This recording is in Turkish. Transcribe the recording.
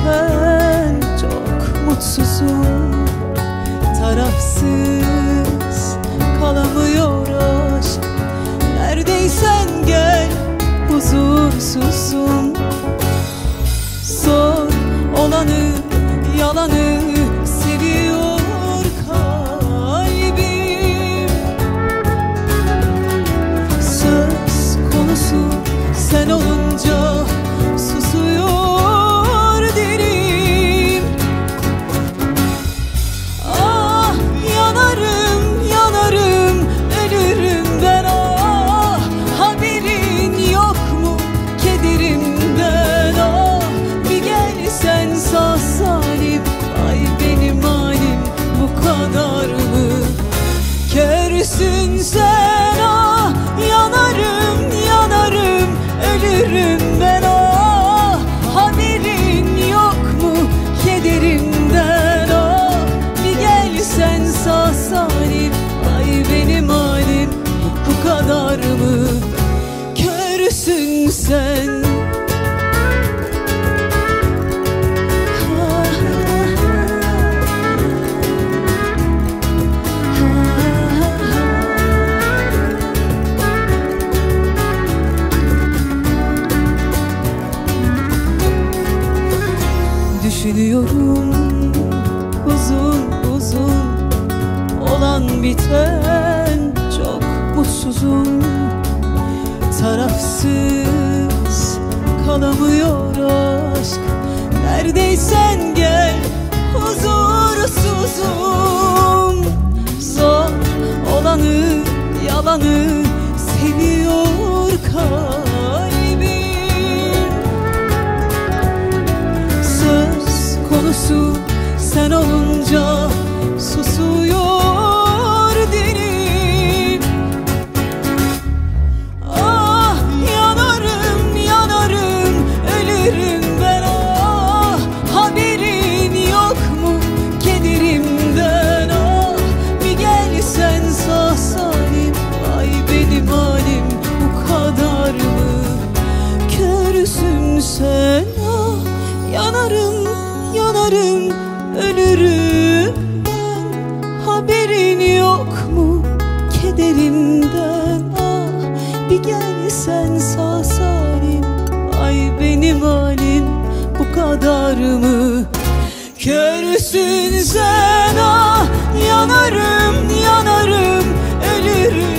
biten çok mutsuzum. Tarafsız kalamıyor aşk. Neredeysen gel, huzursuzum. Zor olanı, yalanı seviyor kalbim. Söz konusu sen olunca susuyor dilim. Ah yanarım, yanarım, ölürüm ben. Ah haberin yok mu kederimden? Ah bir gelsen sağ salim. Ay benim halim bu kadar mı? Körsün sen. Ah yanarım, yanarım, ölürüm ben. Ah haberin yok mu kederimden? Ah bir gelsen sağ salim. Ay benim halim bu kadar mı? Körsün sen. Düşünüyorum uzun uzun, olan biten çok mutsuzum. Tarafsız kalamıyor aşk. Neredeysen gel, huzursuzum. Zor olanı, yalanı seviyor kalbim. Söz konusu sen olunca susuyor dilim. Ah yanarım, yanarım, ölürüm ben. Ah haberin yok mu kederimden? Ah bir gelsen sağ salim. Ay benim halim bu kadar mı? Körsün sen. Ah yanarım, yanarım, ölürüm ben. Haberin yok mu kederimden? Ah bir gelsen sağ salim. Ay benim halim bu kadar mı? Körsün sen. Ah yanarım, yanarım, ölürüm